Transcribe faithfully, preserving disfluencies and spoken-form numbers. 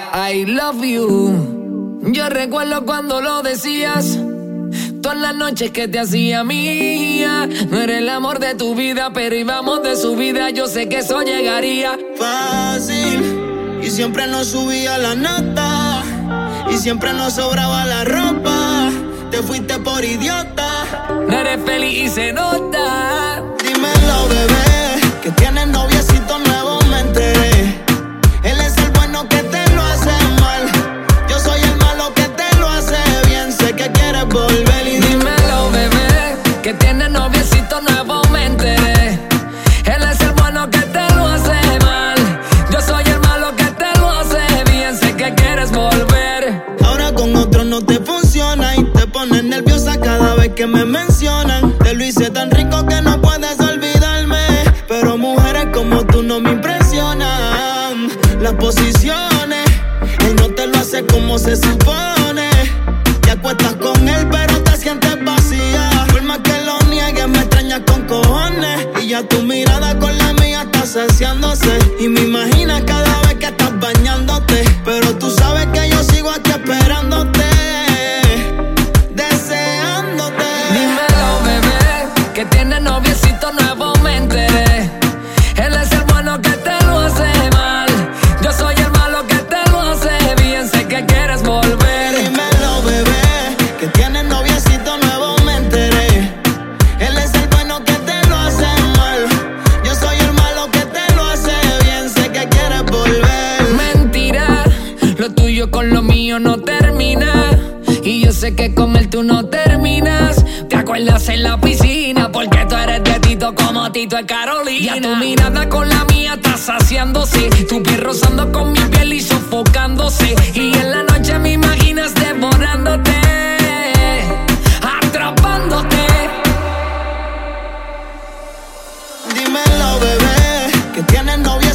I love you. Yo recuerdo cuando lo decías, todas las noches que te hacía mía. No era el amor de tu vida, pero íbamos de subida. Yo sé que eso llegaría fácil, y siempre nos subía la nota, y siempre nos sobraba la ropa. Te fuiste por idiota. No eres feliz y se nota. Dímelo, bebé, que tienes noviecito nuevo, me enteré. Él es el bueno que te lo hace mal. Yo soy el malo que te lo hace bien. Sé que quieres volver y dímelo, bebé, que tienes noviecito nuevo, me enteré. Él es el bueno que te lo hace mal. Yo soy el malo que te lo hace bien. Sé que quieres volver. Ahora con otro no te funciona y te pones nerviosa cada vez que me mencionan. Te lo hice tan rico que no puedes olvidarme, pero mujeres como tú no me impresionan. Las posiciones, él no te lo hace como se supone. Te acuestas con él pero te sientes vacía. Por más que lo niegues me extrañas con cojones. Y ya tu mirada con la mía está saciándose. Y me imaginas cada vez que estás bañándote, pero tú sabes que yo sigo aquí esperándote, deseándote. Dímelo, bebé, que tienes noviecito nuevo, me enteré. Él es el bueno que te lo hace mal. Yo soy el malo que te lo hace bien. Sé que quieres volver. Dímelo, bebé, que tienes noviecito nuevo, me enteré. Él es el bueno que te lo hace mal. Yo soy el malo que te lo hace bien. Sé que quieres volver. Mentira, lo tuyo con lo mío no termina. Y yo sé que con él tú no terminas. ¿Te acuerdas en la piscina? Porque tú eres de Tito como Tito es Carolina. Ya tu mirada con la mía está saciándose. Tu piel rozando con mi piel y sofocándose. Y en la noche me imaginas devorándote, atrapándote. Dímelo, bebé, que tienes novio